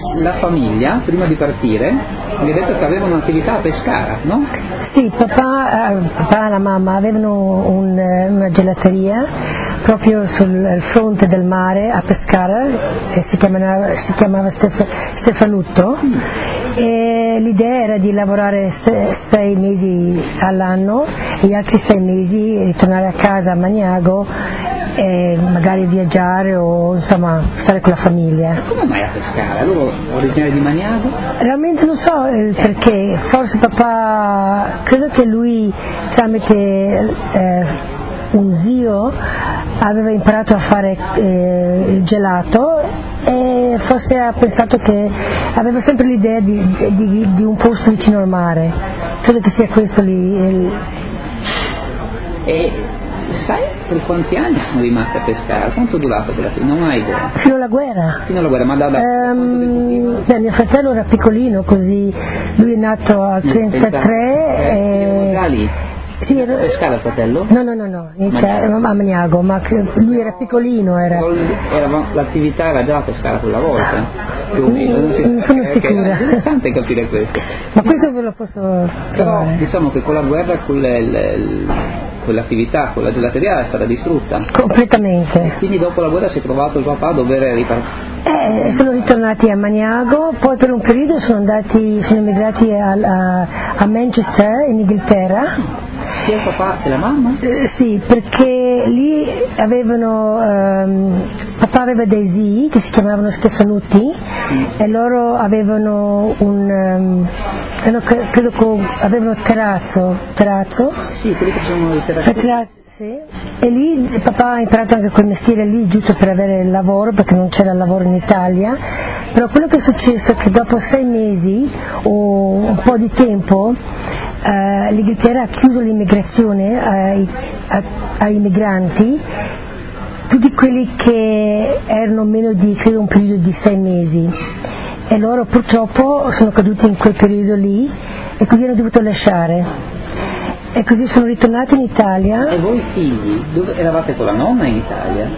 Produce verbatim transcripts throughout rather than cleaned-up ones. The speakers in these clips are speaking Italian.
la famiglia, prima di partire, mi ha detto che avevano un'attività a Pescara, no? Sì, papà, eh, papà e la mamma avevano un, una gelateria proprio sul fronte del mare a Pescara, che si chiamava, si chiamava Stef- Stefanutto, mm. e l'idea era di lavorare se, sei mesi all'anno e gli altri sei mesi ritornare a casa a Magnago e magari viaggiare o insomma stare con la famiglia. Come mai a Pescara? Loro originari di Magnago? Realmente non so il perché, forse papà, credo che lui tramite eh, un zio aveva imparato a fare eh, il gelato e forse ha pensato che aveva sempre l'idea di, di, di un posto vicino al mare, credo che sia questo lì. Il... E sai per quanti anni sono rimasti a Pescara? Quanto è durato quella fine? Non hai idea? Fino alla guerra. Fino alla guerra, ma da, da um, beh, mio fratello era piccolino, così lui è nato al trentatré e... già lì? Sì, era... Pescara il fratello? No, no, no, no, a Magnago, ma lui era piccolino. Era... Era, l'attività era già a Pescara quella volta, più o meno. Non, si... non sono sicura. È interessante capire questo. Ma questo ve lo posso Però trovare. diciamo che con la guerra, con le, le, le, quell'attività, con la gelateria è stata distrutta. Completamente. E quindi dopo la guerra si è trovato il papà a dover ripartire. Eh, sono ritornati a Magnago, poi per un periodo sono andati, sono emigrati a, a, a Manchester in Inghilterra. Sia il papà che la mamma? Eh, sì, perché lì avevano, ehm, papà aveva dei zii che si chiamavano Stefanutti mm. e loro avevano un, um, credo che avevano terrazzo, terrazzo? Sì, quelli che sono i terrazzi. Sì. E lì papà ha imparato anche quel mestiere lì giusto per avere il lavoro, perché non c'era il lavoro in Italia, però quello che è successo è che dopo sei mesi o un po' di tempo eh, l'Inghilterra ha chiuso l'immigrazione ai, a, ai migranti, tutti quelli che erano meno di credo un periodo di sei mesi, e loro purtroppo sono caduti in quel periodo lì e così hanno dovuto lasciare. E così sono ritornati in Italia. E voi figli, dove eravate con la nonna in Italia?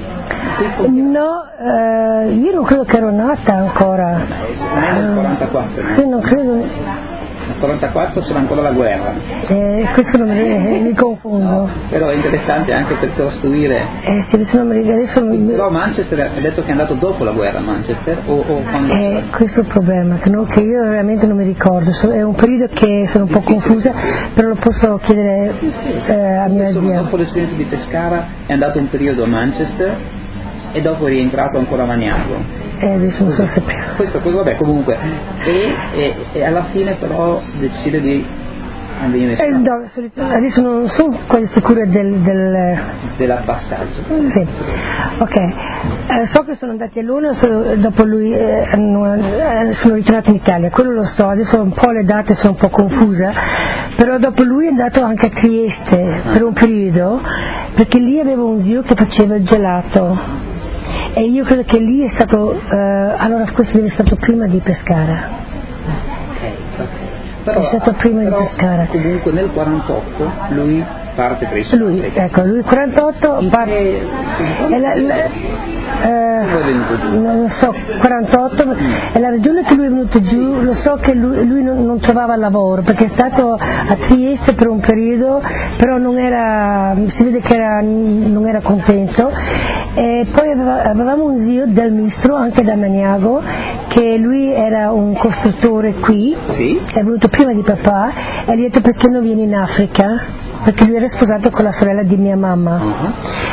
No, eh, io non credo che ero nata ancora. Nel quarantaquattro? Sì, non credo. Nel quarantaquattro c'era ancora la guerra. Eh, questo non mi, mi confondo. No, però è interessante anche per costruire. Eh sì, adesso non mi adesso mi... Però Manchester ha detto che è andato dopo la guerra a Manchester o, o quando... Eh, questo è il problema, che, no, che io veramente non mi ricordo, è un periodo che sono un po' confusa, però lo posso chiedere eh, a mia zia. Dopo l'esperienza di Pescara è andato un periodo a Manchester e dopo è rientrato ancora a Magnago. Eh, adesso non so se più. Questo, questo vabbè, comunque. E, e, e alla fine però decide di andare eh, no, adesso non sono quasi sicura del, del... dell'abbassaggio. Sì. Ok. Eh, so che sono andati a Luna, so, dopo lui eh, sono ritornati in Italia, quello lo so, adesso un po' le date sono un po' confusa, però dopo lui è andato anche a Trieste per un periodo, perché lì avevo un zio che faceva il gelato. E io credo che lì è stato, eh, allora questo deve essere stato prima di Pescara. Ok, ok. Però, è stato prima però di Pescara. Comunque nel quarantotto lui parte per i Sud Lui, Africa. ecco, lui quarantotto parte. E la, la, eh, non so, quarantotto, mm. e la ragione che lui è venuto giù, lo so che lui, lui non, non trovava lavoro, perché è stato a Trieste per un periodo, però non era, si vede che era, non era contento, e poi aveva, avevamo un zio del Mistro, anche da Magnago, che lui era un costruttore qui, sì? È venuto prima di papà, e gli ha detto perché non vieni in Africa? Perché lui era sposato con la sorella di mia mamma. Uh-huh.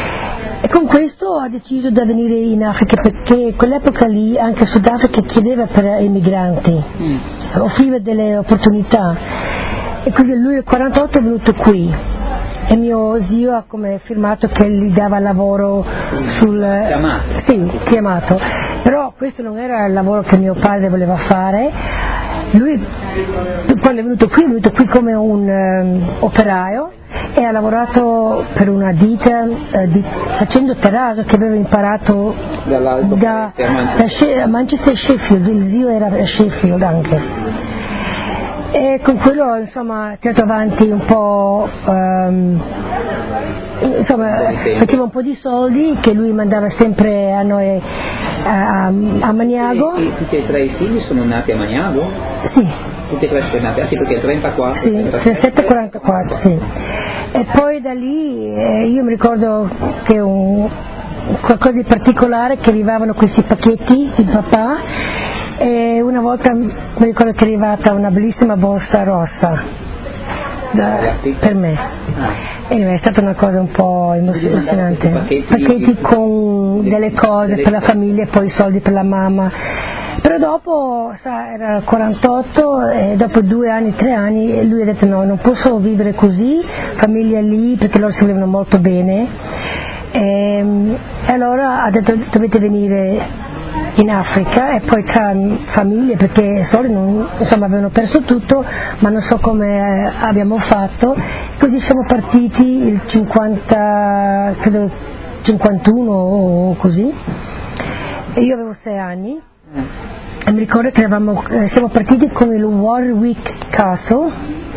E con questo ha deciso di venire in Africa, perché quell'epoca lì anche Sudafrica chiedeva per i migranti, mm. offriva delle opportunità, e quindi lui nel quarantotto è venuto qui e mio zio ha come firmato che gli dava lavoro sul chiamato. Sì, chiamato, però questo non era il lavoro che mio padre voleva fare. Lui quando è venuto qui è venuto qui come un um, operaio e ha lavorato per una ditta uh, di, facendo terrazzo, che aveva imparato da, da, da Manchester e Sheffield, il zio era a Sheffield anche. e con quello insomma ho tirato avanti un po', um, insomma faceva un po' di soldi che lui mandava sempre a noi a, a Maniago. E, e tutti e tre i figli sono nati a Maniago? Sì. Tutti e tre sono nati, ah sì, perché trentaquattro. Sì, trentasette e quarantaquattro, sì. E poi da lì eh, io mi ricordo che un, qualcosa di particolare, che arrivavano questi pacchetti di papà, e una volta mi ricordo che è arrivata una bellissima borsa rossa da, per me, e è stata una cosa un po' emozionante, pacchetti con delle cose per la famiglia e poi i soldi per la mamma. Però dopo, sa, era quarantotto e dopo due anni, tre anni lui ha detto no, non posso vivere così, famiglia lì, perché loro si volevano molto bene, e, e allora ha detto dovete venire in Africa, e poi tra famiglie, perché soli non, insomma avevano perso tutto, ma non so come abbiamo fatto, così siamo partiti il cinquanta, credo cinquantuno o così, e io avevo sei anni. E mi ricordo che eravamo, eh, siamo partiti con il Warwick Castle,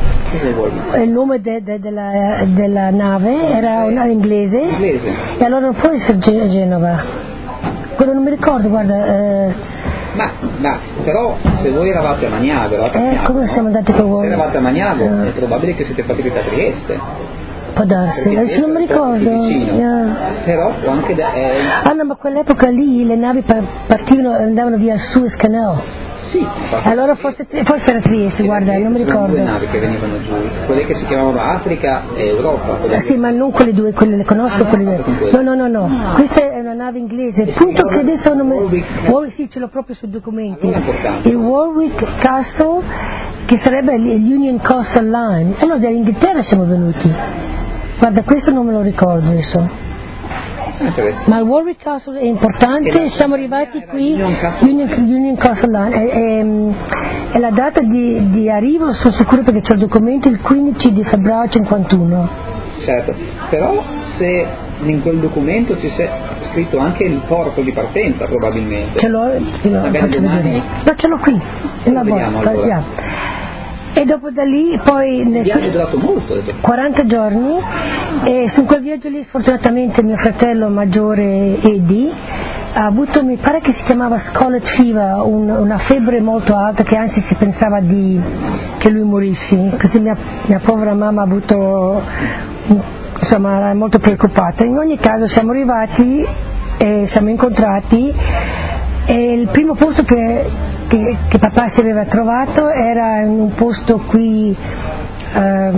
il nome de, de, della, della nave era una inglese, inglese, e allora non può essere Ge- Genova, quello non mi ricordo, guarda. Eh, ma, ma però se voi eravate a Maniago, eravate a eh, Maniago, come no? siamo andati con voi? Se eravate a Maniago eh. è probabile che siete partiti da Trieste. Può darsi, adesso non mi ricordo. Yeah. Però può anche da, eh... Ah no, ma quell'epoca lì le navi partivano, andavano via Suez Canal. Sì, allora forse, forse era Trieste, guarda, non mi ricordo. Due navi che venivano giù, quelle che si chiamavano Africa e Europa. Ah, sì, ma non quelle due, quelle le conosco, ah, quelle due. No, no, no, no. Ah. Questa è una nave inglese, il punto che adesso non mi... Warwick, sì, ce l'ho proprio sui documenti. Allora il Warwick Castle, che sarebbe l'Union Coastal Line. Allora dall'Inghilterra siamo venuti. Guarda, questo non me lo ricordo adesso. Ma il Warwick Castle è importante, siamo arrivati qui, Union, Union Castle Line, e, e, e la data di, di arrivo sono sicuro perché c'è il documento, il quindici di febbraio cinquantuno. Certo, però se in quel documento ci c'è scritto anche il porto di partenza probabilmente. Ce l'ho, ce l'ho, faccio vedere. No, ce l'ho qui, nella borsa, allora. E dopo da lì poi il viaggio è durato molto, quaranta giorni, e su quel viaggio lì sfortunatamente mio fratello maggiore Eddie ha avuto, mi pare che si chiamava Scarlet Fever, un, una febbre molto alta, che anzi si pensava di, che lui morisse, così mia, mia povera mamma ha avuto, insomma era molto preoccupata. In ogni caso siamo arrivati e siamo incontrati, e il primo posto che, che, che papà si aveva trovato era in un posto qui eh,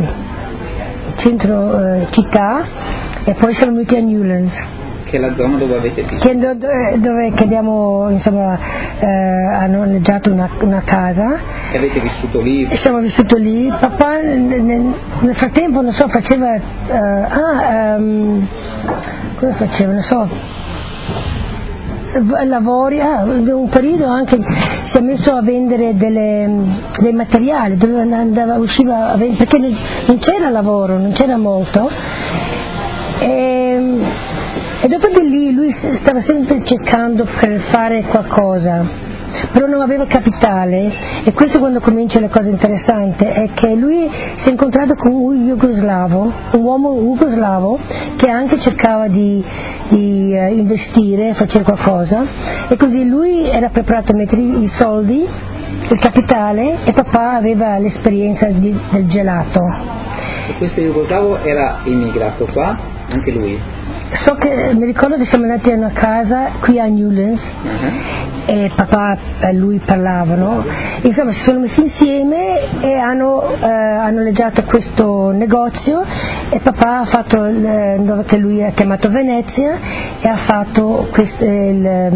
centro eh, città, e poi siamo venuti a Newlands, che è la zona dove avete vissuto, che, dove, dove che abbiamo insomma eh, hanno noleggiato una, una casa e avete vissuto lì, e siamo vissuti lì. Papà nel, nel frattempo non so faceva eh, ah um, come faceva, non so, lavori, ah, un periodo anche si è messo a vendere delle, dei materiali, dove andava, usciva a vendere, perché non c'era lavoro, non c'era molto, e, e dopo di lì lui stava sempre cercando per fare qualcosa, però non aveva capitale, e questo quando comincia la cosa interessante è che lui si è incontrato con un jugoslavo, un uomo jugoslavo che anche cercava di, di uh, investire, facere qualcosa, e così lui era preparato a mettere i soldi, il capitale, e papà aveva l'esperienza di, del gelato. E questo jugoslavo era immigrato qua, anche lui? So che mi ricordo che siamo andati a una casa qui a Newlands, uh-huh. e papà e lui parlavano, insomma si sono messi insieme e hanno, eh, hanno noleggiato questo negozio, e papà ha fatto il, dove che lui ha chiamato Venezia, e ha fatto questo, il,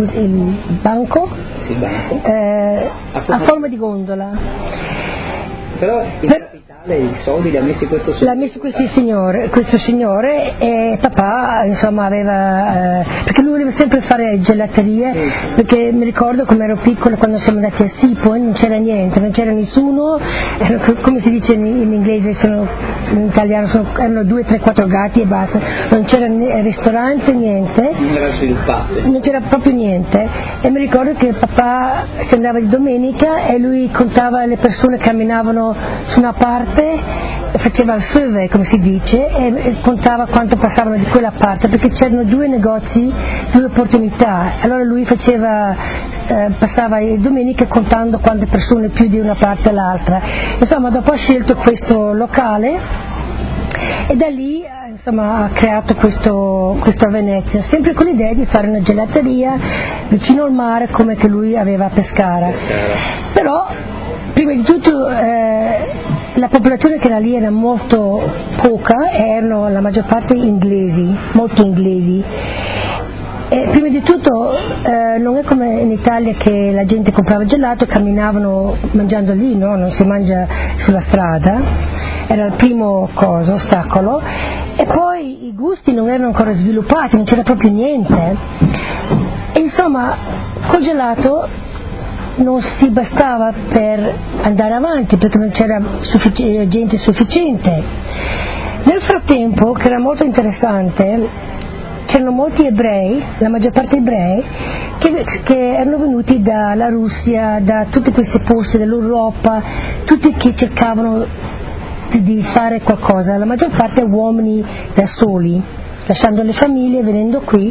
il banco, sì, banco. Eh, a forma di gondola. Però in capitale i soldi li ha messi questo signore? L'ha messi questo signore, questo signore e papà insomma aveva, eh, perché lui voleva sempre fare gelaterie, sì. Perché mi ricordo come ero piccolo quando siamo andati a Sipo e non c'era niente, non c'era nessuno, come si dice in, in inglese, sono, in italiano sono, erano due, tre, quattro gatti e basta, non c'era né ristorante, niente. Non era sviluppato. Non c'era proprio niente e mi ricordo che papà si andava di domenica e lui contava le persone che camminavano su una parte, faceva il survey come si dice e, e contava quanto passavano di quella parte perché c'erano due negozi, due opportunità, allora lui faceva, eh, passava le domeniche contando quante persone più di una parte all'altra. Insomma dopo ha scelto questo locale e da lì insomma, ha creato questo, questo a Venezia, sempre con l'idea di fare una gelateria vicino al mare come che lui aveva a Pescara. Però prima di tutto eh, la popolazione che era lì era molto poca, erano la maggior parte inglesi, molto inglesi. E prima di tutto eh, non è come in Italia che la gente comprava gelato, camminavano mangiando lì, no? Non si mangia sulla strada, era il primo cosa, ostacolo, e poi i gusti non erano ancora sviluppati, non c'era proprio niente. E insomma col gelato non si bastava per andare avanti perché non c'era suffic- gente sufficiente. Nel frattempo, che era molto interessante, c'erano molti ebrei, la maggior parte ebrei, che, che erano venuti dalla Russia, da tutti questi posti dell'Europa, tutti che cercavano di, di fare qualcosa, la maggior parte uomini da soli, lasciando le famiglie, venendo qui.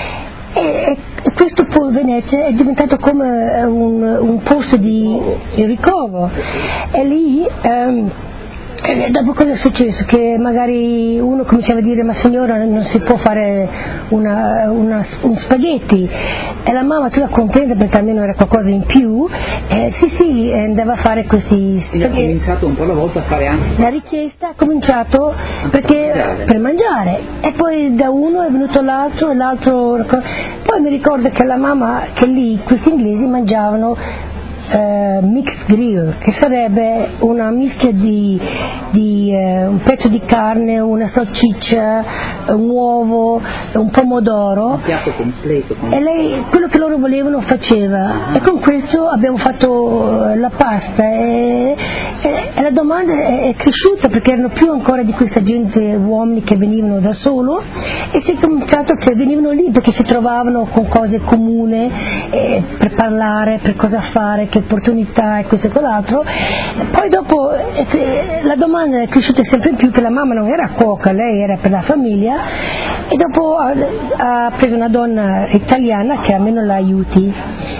E, e questo Venezia è diventato come un, un posto di, di ricovo. E lì... Um, E dopo cosa è successo? Che magari uno cominciava a dire ma signora non si può fare una, una, un spaghetti e la mamma tutta contenta perché almeno era qualcosa in più, eh, sì sì andava a fare questi spaghetti. E ha cominciato un po' alla volta a fare anche la richiesta ha cominciato perché, mangiare. per mangiare e poi da uno è venuto l'altro e l'altro, poi mi ricordo che la mamma che lì questi inglesi mangiavano Uh, mixed grill, che sarebbe una mischia di, di uh, un pezzo di carne, una salsiccia, un uovo, un pomodoro, un piatto completo, completo. E lei quello che loro volevano faceva. Uh-huh. E con questo abbiamo fatto uh, la pasta e, e, e la domanda è, è cresciuta perché erano più ancora di questa gente, uomini che venivano da solo e si è cominciato che venivano lì perché si trovavano con cose comuni eh, per parlare, per cosa fare, che opportunità e questo e quell'altro. Poi dopo eh, la domanda è cresciuta sempre in più che la mamma non era cuoca, lei era per la famiglia e dopo ha, ha preso una donna italiana che almeno la aiuti.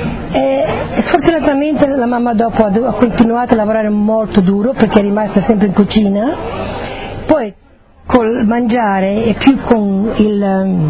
E sfortunatamente la mamma dopo ha, ha continuato a lavorare molto duro perché è rimasta sempre in cucina, poi col mangiare e più con il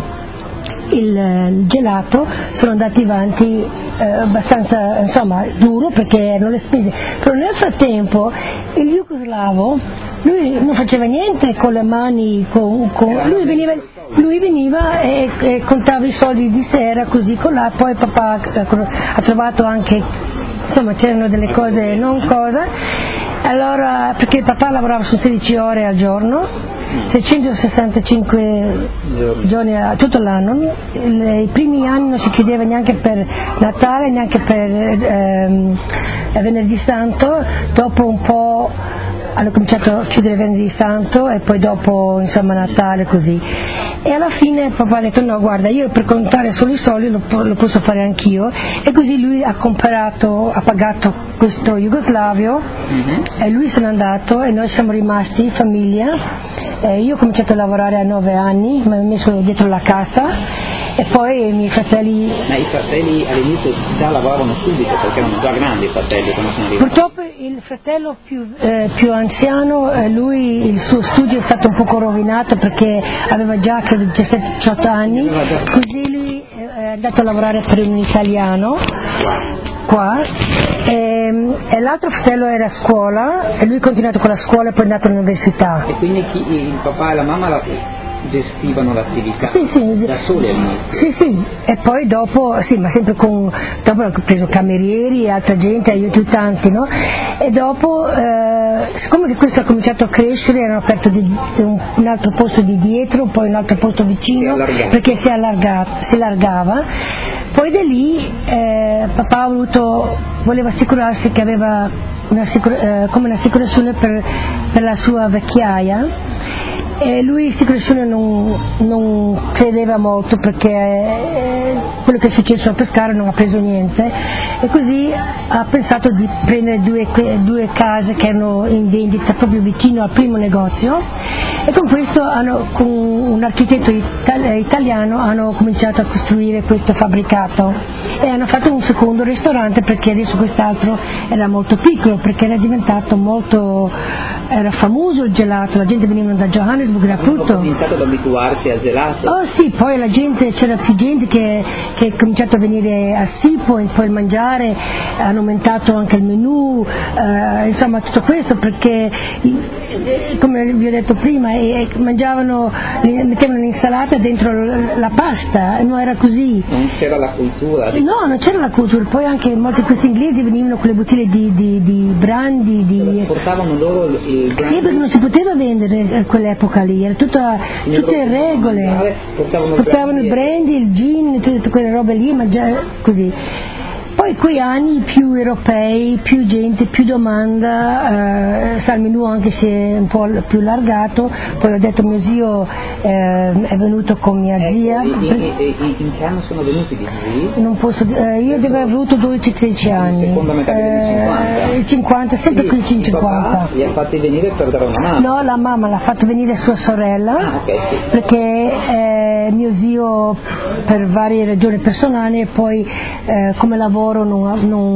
il gelato sono andati avanti eh, abbastanza insomma duro perché erano le spese, però nel frattempo il jugoslavo lui non faceva niente con le mani, con, con, lui, veniva, lui veniva e, e contava i soldi di sera così con là, poi papà ha trovato anche, insomma c'erano delle cose non cosa, allora perché papà lavorava su sedici ore al giorno, seicentosessantacinque giorni a tutto l'anno, i primi anni non si chiudeva neanche per Natale, neanche per ehm, Venerdì Santo, dopo un po' hanno cominciato a chiudere Venerdì Santo e poi dopo insomma Natale così, e alla fine papà ha detto no guarda io per contare solo i soldi lo, lo posso fare anch'io, e così lui ha comprato, ha pagato questo jugoslavio mm-hmm. e lui se n'è andato e noi siamo rimasti famiglia. Eh, io ho cominciato a lavorare a nove anni, mi ho messo dietro la cassa e poi i miei fratelli... Ma i fratelli all'inizio già lavoravano subito perché erano già grandi i fratelli quando sono arrivati? Purtroppo il fratello più, eh, più anziano, eh, lui il suo studio è stato un poco rovinato perché aveva già credo diciassette diciotto anni, così lui è andato a lavorare per un italiano qua e, e l'altro fratello era a scuola e lui ha continuato con la scuola e poi è andato all'università. E quindi chi, il papà e la mamma la, gestivano l'attività sì, sì, da soli all'inizio? Sì, sì, e poi dopo, sì, ma sempre con, dopo ho preso camerieri e altra gente, aiutanti, no? E dopo, eh, siccome che questo ha cominciato a crescere, hanno aperto di, un, un altro posto di dietro, poi un altro posto vicino, si perché si, allarga, si allargava. Poi da lì eh, papà ha voluto, voleva assicurarsi che aveva una, eh, come un'assicurazione per, per la sua vecchiaia. E lui l'assicurazione non, non credeva molto perché eh, quello che è successo a Pescara non ha preso niente, e così ha pensato di prendere due, due case che erano in vendita proprio vicino al primo negozio, e con questo hanno, con un architetto italiano hanno cominciato a costruire questo fabbricato e hanno fatto un secondo ristorante, perché adesso quest'altro era molto piccolo, perché era diventato molto, era famoso il gelato, la gente veniva da Johannesburg. Hanno cominciato ad abituarsi al gelato? Oh sì, poi la gente, c'era più gente che, che è cominciato a venire a Sipo e poi mangiare, hanno aumentato anche il menù, eh, insomma tutto questo, perché come vi ho detto prima eh, mangiavano, mettevano l'insalata dentro la pasta, e non era così. Non c'era la cultura? Di... No, non c'era la cultura, poi anche molti di questi inglesi venivano con le bottiglie di, di, di brandy, di... portavano loro il brandy? Sì, perché non si poteva vendere in quell'epoca lì, era tutta, tutte regole, portavano, portavano il brandy, il gin, tutte quelle robe lì, mangiare così. Poi quei anni più europei, più gente, più domanda, eh, sa, il menù anche si è un po' più allargato, poi ho detto mio zio eh, è venuto con mia zia. Ecco, in, in, in che anno sono venuti gli zii? Non posso, eh, io devo aver avuto dodici tredici anni. Seconda metà degli anni cinquanta? Il cinquanta, sempre qui in cinquanta. Papà li ha fatti venire per dare una mano? No, la mamma l'ha fatto venire sua sorella, ah, okay, sì. perché eh, mio zio per varie ragioni personali e poi eh, come lavoro Non,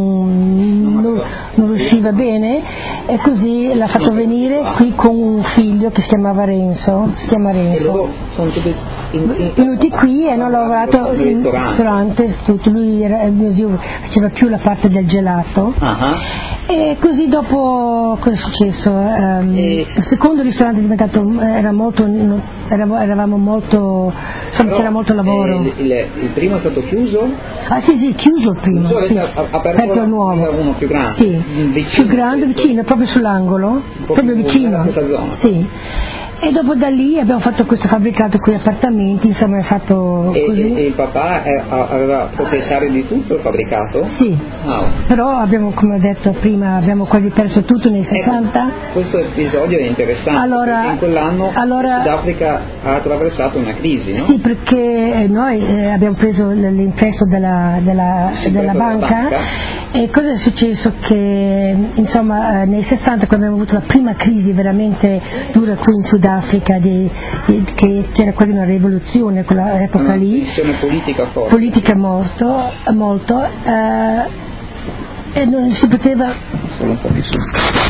non, non, non riusciva bene, e così l'ha fatto venire qui con un figlio che si chiamava Renzo, si chiama Renzo. E loro sono tutti in, in, venuti qui e hanno lavorato in ristorante, tutto. Lui era, mio zio faceva più la parte del gelato. Uh-huh. E così dopo cosa è successo? Um, e... Il secondo ristorante è diventato, era molto, eravamo, eravamo molto, insomma c'era molto lavoro. Il, il, il primo è stato chiuso? Ah sì sì, chiuso il primo. Chiuso, sì. Aperto il nuovo. Uno più grande? Sì, vicino, più grande, vicino, proprio sull'angolo, proprio vicino. Sì. E dopo da lì abbiamo fatto questo fabbricato con gli appartamenti, insomma è fatto e, così. E il papà è, aveva proprietario di tutto il fabbricato? Sì, oh. Però abbiamo, come ho detto prima, abbiamo quasi perso tutto nei sessanta. Ecco, questo episodio è interessante, allora, perché in quell'anno allora, Sudafrica ha attraversato una crisi, no? Sì, perché noi eh, abbiamo preso l'infesto della, della, della banca, banca e cosa è successo? Che insomma eh, nei sessanta, quando abbiamo avuto la prima crisi veramente dura qui in Sudafrica, Africa di, di, che c'era quasi una rivoluzione quella epoca una lì, politica forte, politica molto, molto eh, e non si poteva solo un po' di su.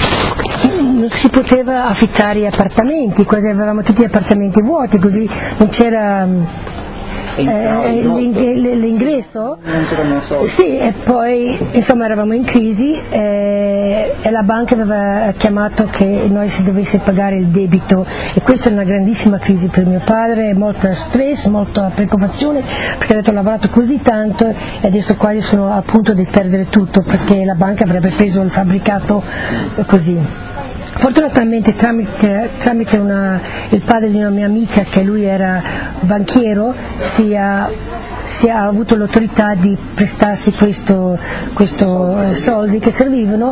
non si poteva affittare appartamenti, quasi avevamo tutti gli appartamenti vuoti, così non c'era Eh, l'ingresso, sì, e poi insomma eravamo in crisi eh, e la banca aveva chiamato che noi si dovesse pagare il debito, e questa è una grandissima crisi per mio padre, molto stress, molta preoccupazione, perché ha detto ho lavorato così tanto e adesso quasi sono a punto di perdere tutto, perché la banca avrebbe preso il fabbricato così. Fortunatamente tramite, tramite una, il padre di una mia amica, che lui era banchiero, si ha, si ha avuto l'autorità di prestarsi questo, questo eh, soldi che servivano,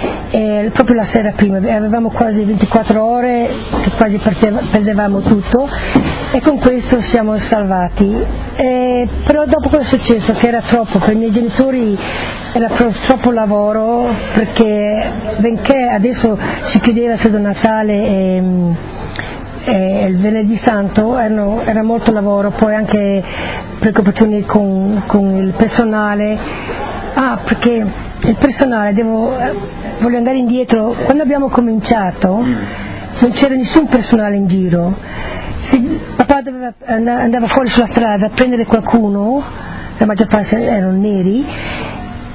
e proprio la sera prima avevamo quasi ventiquattro ore che quasi perdevamo tutto, e con questo siamo salvati. E, però dopo cosa è successo? Che era troppo per i miei genitori, era troppo lavoro, perché benché adesso si chiudeva solo Natale e, e il venerdì santo, erano, era molto lavoro, poi anche preoccupazioni con, con il personale. Ah, perché il personale, devo, voglio andare indietro, quando abbiamo cominciato non c'era nessun personale in giro. Se papà doveva, andava fuori sulla strada a prendere qualcuno, la maggior parte erano neri,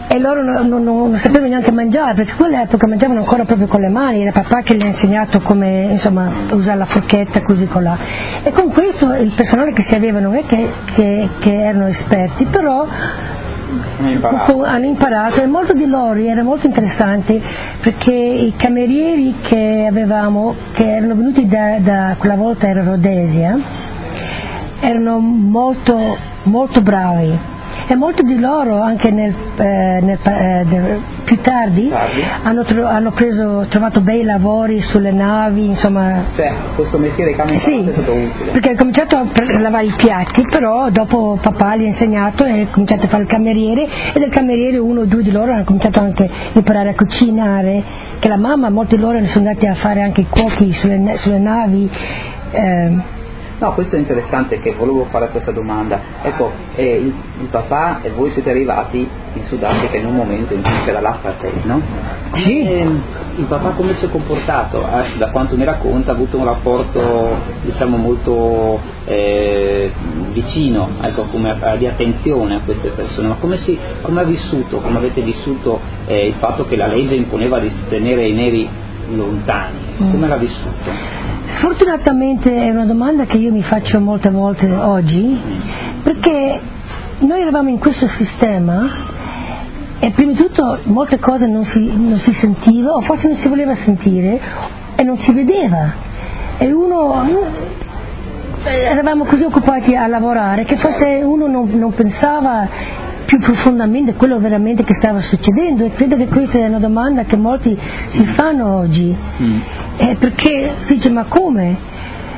e loro non, non, non sapevano neanche mangiare, perché in quell'epoca mangiavano ancora proprio con le mani, era papà che gli ha insegnato come insomma usare la forchetta così colà, e con questo il personale che si aveva non è che, che, che erano esperti, però hanno imparato. hanno imparato, e molto di loro era molto interessante perché i camerieri che avevamo, che erano venuti da, da quella volta era Rhodesia, erano molto, molto bravi, e molti di loro anche nel, eh, nel, eh, nel, più tardi, tardi. Hanno, tro- hanno preso, trovato bei lavori sulle navi, insomma. Cioè, questo mestiere che hanno imparato sì, è stato utile. Perché ha cominciato a pre- lavare i piatti, però dopo papà gli ha insegnato e ha cominciato a fare il cameriere, e del cameriere uno o due di loro hanno cominciato anche a imparare a cucinare, che la mamma, molti di loro sono andati a fare anche i cuochi sulle, sulle navi. Eh, No, questo è interessante, che volevo fare questa domanda. Ecco, eh, il, il papà e voi siete arrivati in Sudafrica in un momento in cui c'era l'apartheid, no? Sì. E, il papà come si è comportato? Eh, da quanto mi racconta ha avuto un rapporto, diciamo, molto eh, vicino, ecco, come, eh, di attenzione a queste persone, ma come, si, come ha vissuto, come avete vissuto eh, il fatto che la legge imponeva di tenere i neri lontani? Come l'ha vissuto? Sfortunatamente è una domanda che io mi faccio molte volte oggi, perché noi eravamo in questo sistema e prima di tutto molte cose non si, non si sentiva, o forse non si voleva sentire e non si vedeva, e uno eravamo così occupati a lavorare che forse uno non, non pensava più profondamente quello veramente che stava succedendo, e credo che questa è una domanda che molti si fanno oggi, mm. eh, perché si dice ma come?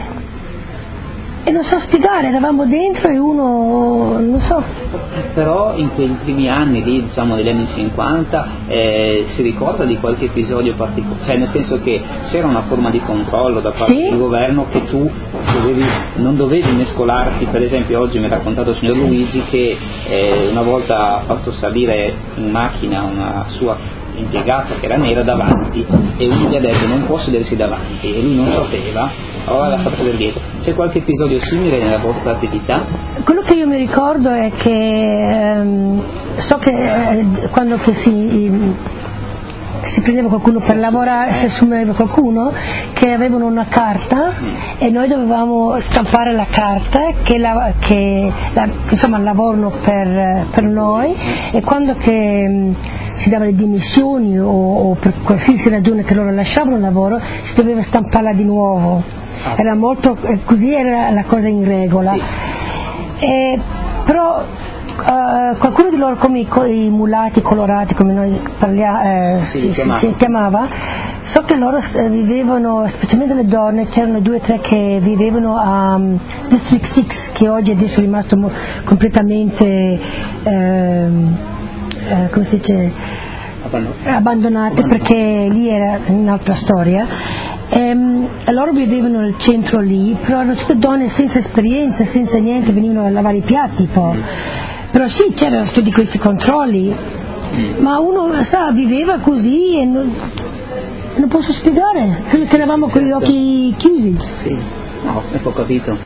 E non so spiegare, eravamo dentro e uno non so. Però in quei primi anni lì, diciamo degli anni cinquanta, eh, si ricorda di qualche episodio particolare, cioè nel senso che c'era una forma di controllo da parte sì? del governo, che tu dovevi, non dovevi mescolarti. Per esempio oggi mi ha raccontato il signor Luigi che eh, una volta ha fatto salire in macchina una sua impiegata che era nera davanti, e uno gli ha detto non può sedersi davanti, e lui non sapeva, allora l'ha fatto vedere dietro. C'è qualche episodio simile nella vostra attività? Quello che io mi ricordo è che ehm, so che eh, quando che si, si prendeva qualcuno per lavorare, si assumeva qualcuno, che avevano una carta mm. e noi dovevamo stampare la carta che, la, che la, insomma lavorano per, per noi, e quando che si dava le dimissioni o, o per qualsiasi ragione che loro lasciavano il lavoro si doveva stamparla di nuovo, era molto, così era la cosa in regola. Sì. E, però uh, qualcuno di loro, come i, i mulati colorati come noi parliamo, eh, sì, si, si, si chiamava, so che loro vivevano, specialmente le donne, c'erano due o tre che vivevano a um, District sei, che oggi adesso è rimasto mo- completamente ehm, Eh, come si dice, abbandonate, abbandonate perché lì era un'altra storia, e, e loro vivevano nel centro lì, però erano tutte donne senza esperienza, senza niente, venivano a lavare i piatti poi. Però sì, c'erano tutti questi controlli, ma uno sa, viveva così e non, non posso spiegare, credo che eravamo con gli occhi chiusi. Sì, no, ho capito.